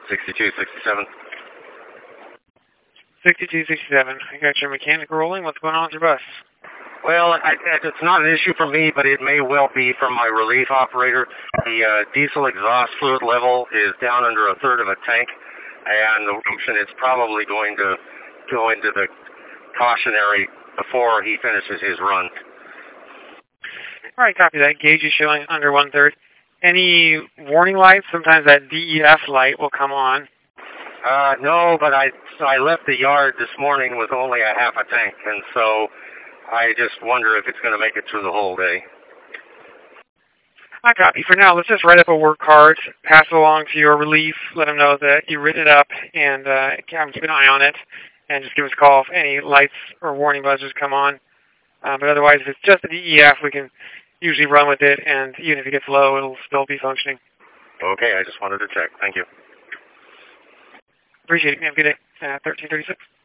6267. 6267. I got your mechanic rolling. What's going on with your bus? Well, it's not an issue for me, but it may well be from my relief operator. The diesel exhaust fluid level is down under a third of a tank, and it's probably going to go into the cautionary before he finishes his run. All right, copy that. Gauge is showing under 1/3. Any warning lights? Sometimes that DEF light will come on. No, but I left the yard this morning with only a half a tank, and so I just wonder if it's going to make it through the whole day. I copy. For now, let's just write up a work card, pass it along to your relief, let them know that you written it up, and keep an eye on it, and just give us a call if any lights or warning buzzers come on. But otherwise, if it's just the DEF, we can usually run with it, and even if it gets low, it'll still be functioning. Okay, I just wanted to check. Thank you. Appreciate it. Have a good day. 1336.